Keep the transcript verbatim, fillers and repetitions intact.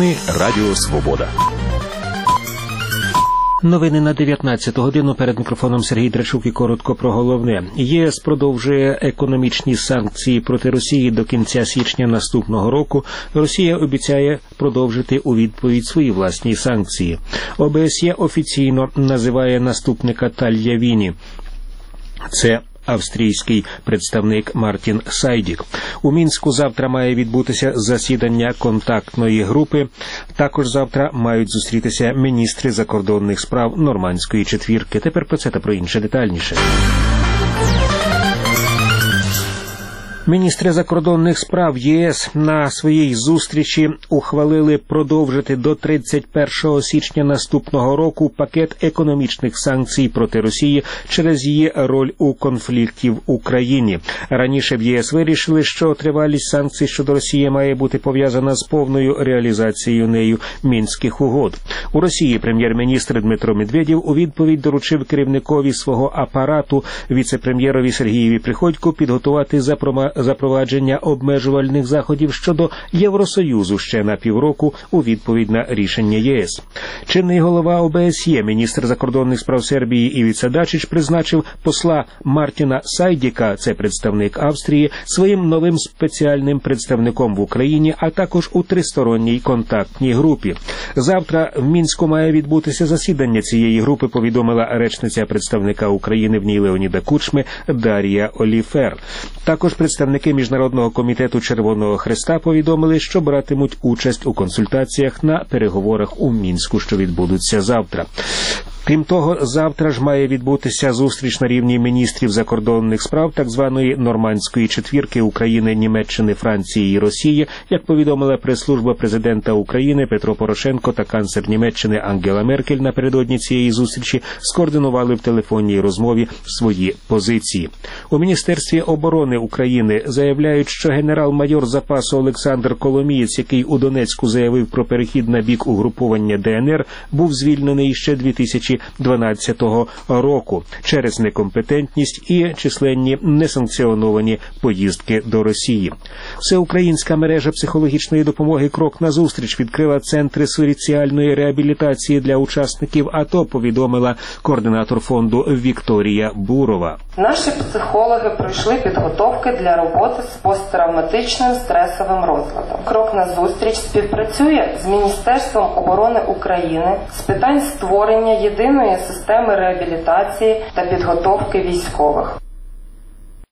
Новини Радіо Свобода. Новини на дев'ятнадцяту годину. Перед мікрофоном Сергій Драчук і коротко про головне. ЄС продовжує економічні санкції проти Росії до кінця січня наступного року. Росія обіцяє продовжити у відповідь свої власні санкції. ОБСЄ офіційно називає наступника Тальявіні. Це австрійський представник Мартін Сайдік. У Мінську завтра має відбутися засідання контактної групи. Також завтра мають зустрітися міністри закордонних справ Нормандської четвірки. Тепер про це та про інше детальніше. Міністри закордонних справ ЄС на своїй зустрічі ухвалили продовжити до тридцять першого січня наступного року пакет економічних санкцій проти Росії через її роль у конфлікті в Україні. Раніше в ЄС вирішили, що тривалість санкцій щодо Росії має бути пов'язана з повною реалізацією нею Мінських угод. У Росії прем'єр-міністр Дмитро Медведєв у відповідь доручив керівникові свого апарату, віце-прем'єрові Сергієві Приходьку, підготувати запрома запровадження обмежувальних заходів щодо Євросоюзу ще на півроку у відповідь на рішення ЄС. Чинний голова ОБСЄ, міністр закордонних справ Сербії Івіца Дачич, призначив посла Мартіна Сайдіка, це представник Австрії, своїм новим спеціальним представником в Україні, а також у тристоронній контактній групі. Завтра в Мінську має відбутися засідання цієї групи, повідомила речниця представника України в ній Леоніда Кучми Дар'я Оліфер. Також представники Міжнародного комітету Червоного Хреста повідомили, що братимуть участь у консультаціях на переговорах у Мінську, що відбудуться завтра. Крім того, завтра ж має відбутися зустріч на рівні міністрів закордонних справ так званої Нормандської четвірки України, Німеччини, Франції і Росії. Як повідомила прес-служба президента України, Петро Порошенко та канцлер Німеччини Ангела Меркель напередодні цієї зустрічі скоординували в телефонній розмові свої позиції. У Міністерстві оборони України заявляють, що генерал-майор запасу Олександр Коломієць, який у Донецьку заявив про перехід на бік угруповання ДНР, був звільнений ще дві тисячі дванадцятого року через некомпетентність і численні несанкціоновані поїздки до Росії. Всеукраїнська мережа психологічної допомоги «Крок назустріч» відкрила центри соціальної реабілітації для учасників АТО, повідомила координатор фонду Вікторія Бурова. Наші психологи пройшли підготовки для роботи з посттравматичним стресовим розладом. «Крок назустріч» співпрацює з Міністерством оборони України з питань створення єдиної системи реабілітації та підготовки військових.